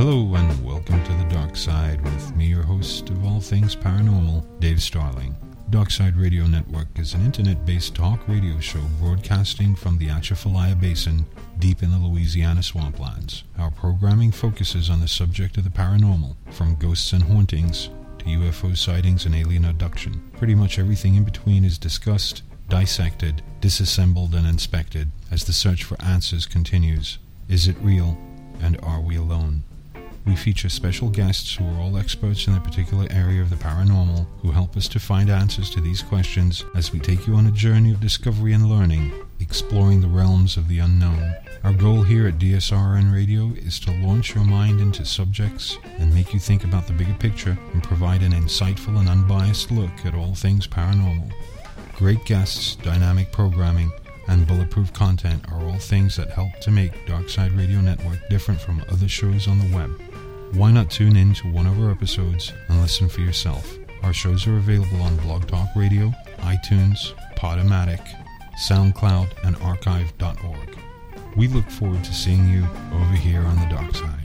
Hello and welcome to The Dark Side with me, your host of all things paranormal, Dave Starling. Dark Side Radio Network is an internet-based talk radio show broadcasting from the Atchafalaya Basin deep in the Louisiana swamplands. Our programming focuses on the subject of the paranormal, from ghosts and hauntings to UFO sightings and alien abduction. Pretty much everything in between is discussed, dissected, disassembled, and inspected as the search for answers continues. Is it real? And are we alone? We feature special guests who are all experts in a particular area of the paranormal who help us to find answers to these questions as we take you on a journey of discovery and learning, exploring the realms of the unknown. Our goal here at DSRN Radio is to launch your mind into subjects and make you think about the bigger picture and provide an insightful and unbiased look at all things paranormal. Great guests, dynamic programming, and bulletproof content are all things that help to make Dark Side Radio Network different from other shows on the web. Why not tune in to one of our episodes and listen for yourself? Our shows are available on Blog Talk Radio, iTunes, Podomatic, SoundCloud, and Archive.org. We look forward to seeing you over here on the Dark Side.